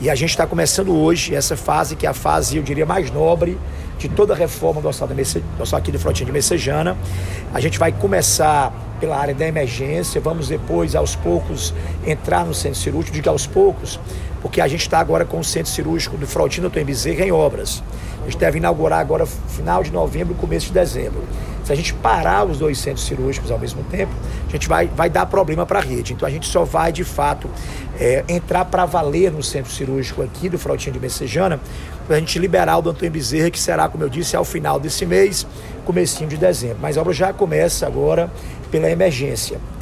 E a gente está começando hoje essa fase, que é a fase, eu diria, mais nobre de toda a reforma do hospital aqui do Frotinha de Messejana. A gente vai começar pela área da emergência, vamos depois, aos poucos, entrar no centro cirúrgico. Digo aos poucos, porque a gente está agora com o centro cirúrgico do Frotinha Dr. Bezerra em obras. A gente deve inaugurar agora final de novembro, começo de dezembro. Se a gente parar os 2 centros cirúrgicos ao mesmo tempo, a gente vai dar problema para a rede. Então a gente só vai, de fato, entrar para valer no centro cirúrgico aqui do Frotinha de Messejana, para a gente liberar o Dr. Bezerra, que será, como eu disse, ao final desse mês, comecinho de dezembro. Mas a obra já começa agora pela emergência.